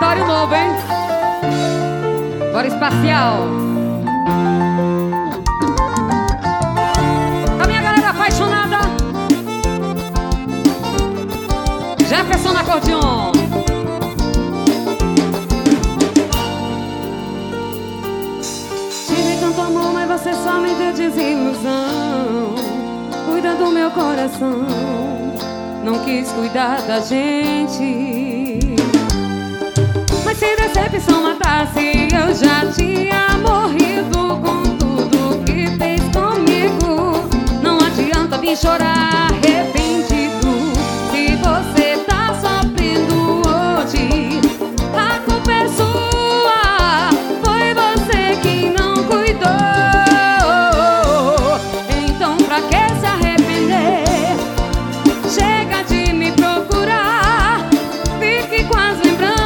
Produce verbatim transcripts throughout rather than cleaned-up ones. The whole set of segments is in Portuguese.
repertório novo, hein? Bora espacial. A minha galera apaixonada. Jefferson no acordeon. Tive tanto amor, mas você só me deu desilusão. Cuida do meu coração, não quis cuidar da gente. Mas se decepção matasse, eu já tinha morrido com tudo que fez comigo. Não adianta vir chorar arrependido. Se você tá sofrendo hoje, a culpa é sua. Foi você que não cuidou. Então pra que se arrepender? Chega de me procurar. Fique com as lembranças.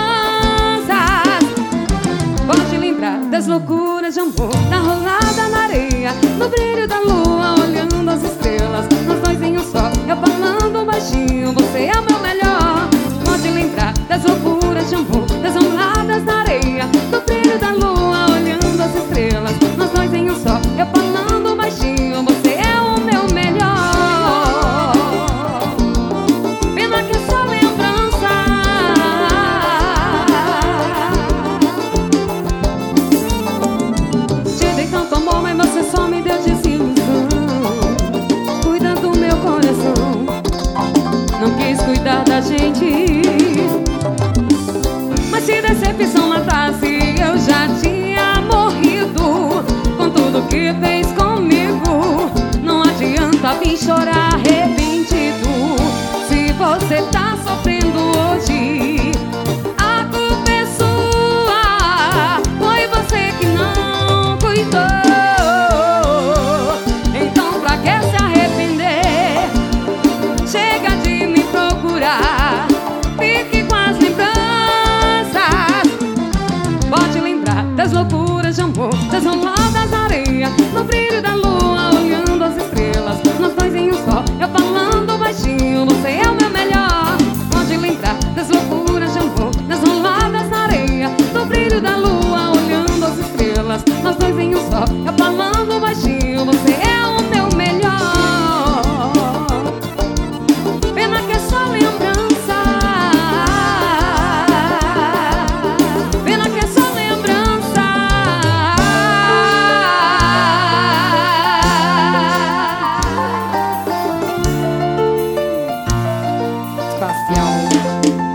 Pode lembrar das loucuras de amor, da rolada na areia, no brilho da lua, olhando as estrelas. Nós dois em um só, eu falando baixinho, você é o meu melhor. Pode lembrar das loucuras de amor, das roladas na areia, no brilho da lua, olhando as estrelas. Nós dois em um só, eu falando baixinho, você é o meu melhor. Pena que é só lembrança. Te dei tanto amor, mas você só me deu desilusão. Cuida do meu coração, não quis cuidar da gente. Mas se decepção matasse, eu já tinha morrido com tudo que fez comigo. Não adianta vir chorar arrependido. Se você tá sofrendo hoje, a culpa é sua. Foi você que não cuidou. Então pra que se arrepender? Chega de me procurar. Fique com as lembranças. Pode lembrar das loucuras de amor, das roladas na areia, no brilho da lua, olhando as estrelas. Nós dois em um só, eu falando baixinho, você é o meu melhor. Pode lembrar das loucuras de amor, das roladas na areia, no brilho da lua, olhando as estrelas. Nós dois em um só, eu falando baixinho, você é o meu melhor. Pena que é só lembrança. Pena que é só lembrança. Espacial.